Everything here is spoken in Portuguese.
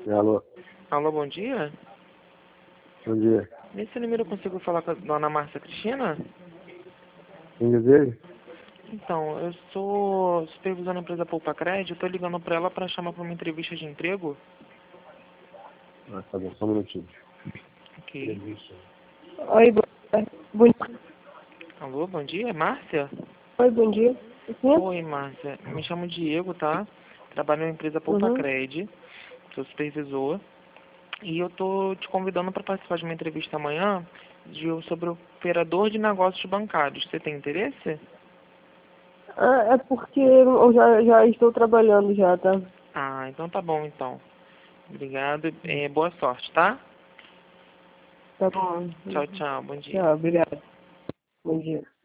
Alô, Alô, bom dia. bom dia. Nesse número eu consigo falar com a dona Márcia Cristina? Quem deseja? Então, eu sou supervisor da empresa Poupa Crédito, eu tô ligando pra ela pra chamar pra uma entrevista de emprego. Ah, tá bom, só um minutinho. Ok. Oi, bom dia. Alô, bom dia, Márcia? Oi, bom dia. Sim? Oi, Márcia. Me chamo Diego, tá? Trabalho na empresa Poupa Uhum. Crédito, sou supervisor. E eu tô te convidando para participar de uma entrevista amanhã sobre o operador de negócios bancários. Você tem interesse? Ah, é porque eu já estou trabalhando já, tá? Ah, então tá bom, então. Obrigado. Boa sorte, tá? Tá bom. Tchau, tchau. Bom dia. Tchau, obrigado. Bom dia.